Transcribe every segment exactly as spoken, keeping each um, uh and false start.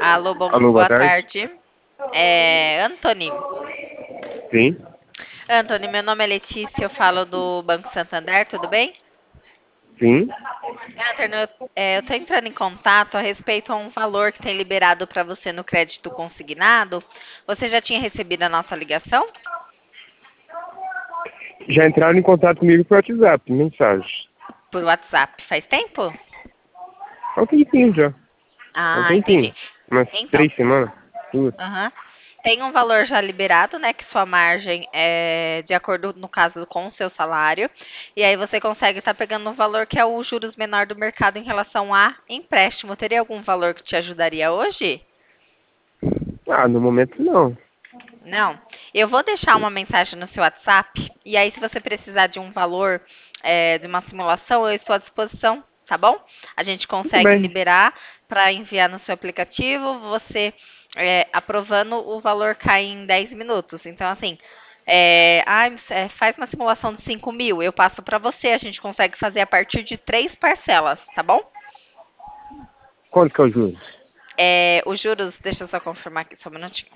Alô, bom, Alô, boa boa tarde. tarde. É, Anthony. Sim, Anthony, meu nome é Letícia, eu falo do Banco Santander, tudo bem? sim. Anthony, eu, é, eu tô entrando em contato a respeito a um valor que tem liberado para você no crédito consignado. Você já tinha recebido a nossa ligação? Já entraram em contato comigo por WhatsApp, mensagem. Por WhatsApp, faz tempo? Há um tempinho já. Há um Ah, entendi. tempinho. Umas Então, três semanas. Duas. aham. Tem um valor já liberado, né? Que sua margem é de acordo, no caso, com o seu salário. E aí você consegue estar pegando um valor que é o juros menor do mercado em relação a empréstimo. Teria algum valor que te ajudaria hoje? Ah, no momento não. Não. Eu vou deixar uma mensagem no seu WhatsApp. E aí, se você precisar de um valor, é, de uma simulação, eu estou à disposição, tá bom? A gente Tudo consegue bem. liberar para enviar no seu aplicativo. Você é, aprovando, o valor cai em dez minutos. Então, assim, é, ah, é, faz uma simulação de cinco mil, eu passo para você. A gente consegue fazer a partir de três parcelas, tá bom? Quanto que é o juros? É, os juros, deixa eu só confirmar aqui só um minutinho.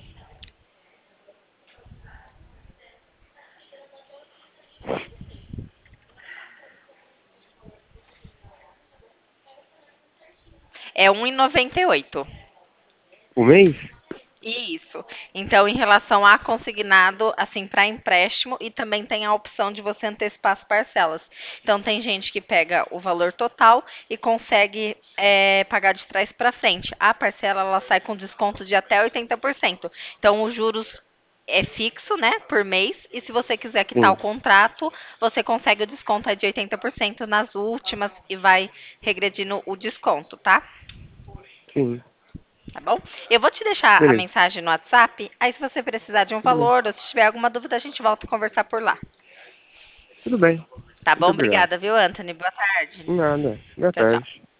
É um e noventa e oito. O mês? Isso. Então, em relação a consignado, assim, para empréstimo, e também tem a opção de você antecipar as parcelas. Então, tem gente que pega o valor total e consegue é, pagar de trás para frente. A parcela, ela sai com desconto de até oitenta por cento. Então, os juros é fixo, né, por mês, e se você quiser quitar o Sim. contrato, você consegue o desconto aí de oitenta por cento nas últimas e vai regredindo o desconto, tá? Sim. Tá bom? Eu vou te deixar a Beleza. mensagem no WhatsApp. Aí, se você precisar de um Tudo bem. valor ou se tiver alguma dúvida, a gente volta a conversar por lá. Tudo bem. Tá bom? Muito obrigado. Obrigada, viu, Anthony? Boa tarde. Nada. Boa Tchau, tchau. tarde.